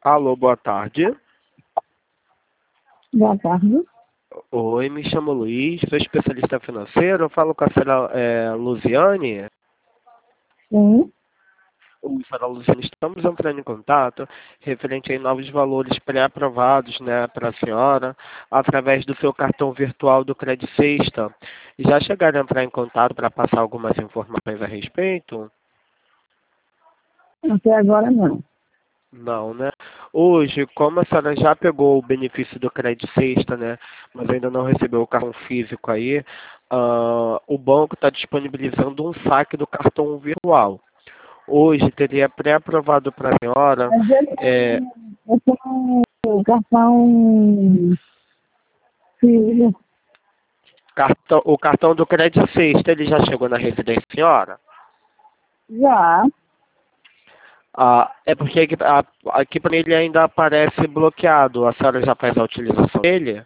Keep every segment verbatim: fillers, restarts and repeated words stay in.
Alô, boa tarde. Boa tarde. Oi, me chamo Luiz, sou especialista financeiro. Eu falo com a senhora é, Luziane. Sim. Oi, senhora Luziane, estamos entrando em contato referente a novos valores pré-aprovados, né, para a senhora, através do seu cartão virtual do Credit Sexta. Já chegaram a entrar em contato para passar algumas informações a respeito? Até agora não. Não, né? Hoje, como a senhora já pegou o benefício do Credit Sexta, né, mas ainda não recebeu o cartão físico aí, ah, o banco está disponibilizando um saque do cartão virtual. Hoje teria pré-aprovado para a senhora Mas eu é, tenho, eu tenho o cartão físico cartão, o cartão do Credit Sexta. Ele já chegou na residência da senhora? já. Ah, é porque aqui, a- aqui para ele ainda aparece bloqueado. A senhora já faz a utilização dele?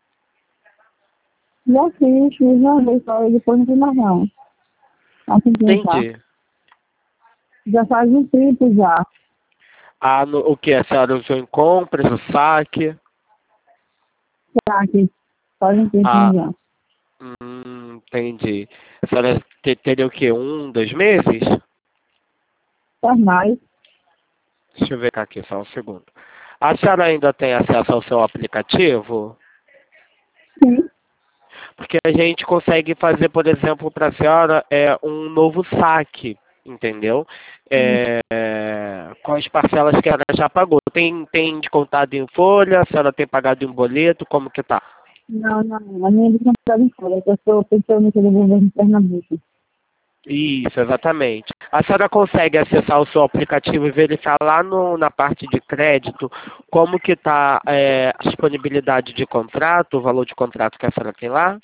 Já fiz, fiz uma vez só e depois não fiz mais não. Assim que já. Entendi. Já faz um tempo já. Ah, no, o que? A senhora usou em compras, o saque? Já que faz um tempo Ah, já. hum, entendi. A senhora te- teria o quê? Um, dois meses? Faz mais. Deixa eu ver aqui, só um segundo. A senhora ainda tem acesso ao seu aplicativo? Sim. Porque a gente consegue fazer, por exemplo, para a senhora é, um novo saque, entendeu? Sim. É, é, com as parcelas que ela já pagou. Tem, tem descontado em folha, a senhora tem pagado em boleto, como que tá? Não, não. A minha é comprada em fora. Eu sou pensionista do governo de Pernambuco. Isso, exatamente. A senhora consegue acessar o seu aplicativo e verificar lá no, na parte de crédito como que está a disponibilidade de contrato, o valor de contrato que a senhora tem lá?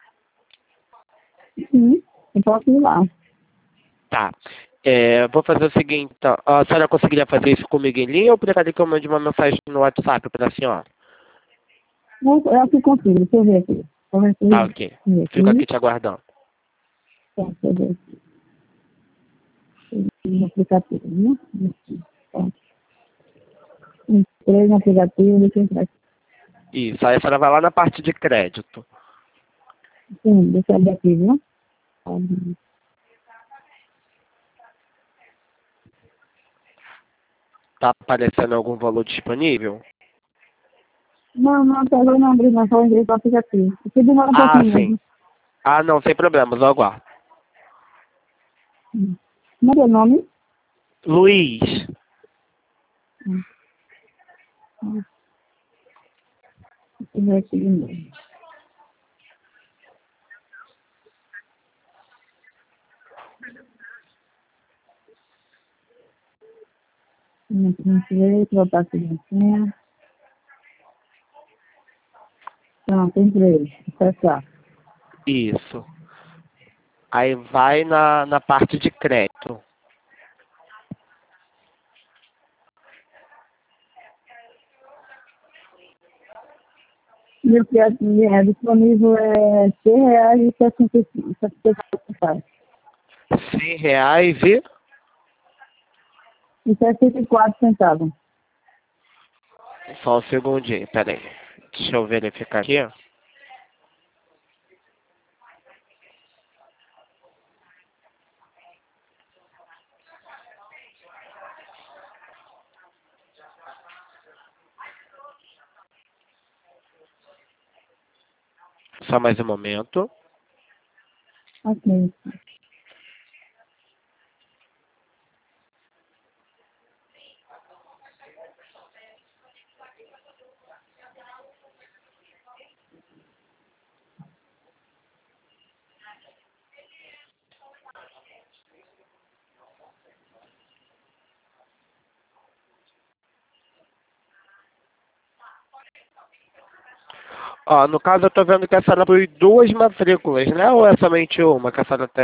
Sim. Eu posso ir lá. Tá. É, vou fazer o seguinte, então. A senhora conseguiria fazer isso comigo em linha ou prefere que eu mande uma mensagem no WhatsApp para a senhora? Não, eu aqui consigo. Deixa eu ver aqui. Deixa eu ver aqui. Tá, ok. Deixa eu ver Fico aqui. aqui te aguardando. Tá, deixa eu ver aqui. No aplicativo, né? Aqui. Tá. Entrei no aplicativo, deixa eu entrar aqui. Isso, aí a senhora vai lá na parte de crédito. Sim, deixa eu abrir aqui, né? Tá aparecendo algum valor disponível? Não, não, até agora não abri, não, só entrei no aplicativo. Porque demora um Ah, pouquinho sim. mesmo. Ah, não, sem problemas, eu aguardo. Hum. Como é teu nome? Luiz. Hum. Hum. Deixa eu ver aqui de novo. Hum, Entrei, botar aqui na senha. Pronto, entrei. Acessar. Isso. Aí vai na, na parte de crédito. E o que é é disponível é seis reais e sessenta e cinco centavos. cem reais e... E sessenta e quatro centavos. Só um segundinho, peraí. Deixa eu verificar aqui. Só mais um momento. Ok. Ó, no caso eu tô vendo que a senhora foi duas matrículas, né? Ou é somente uma que a senhora tem?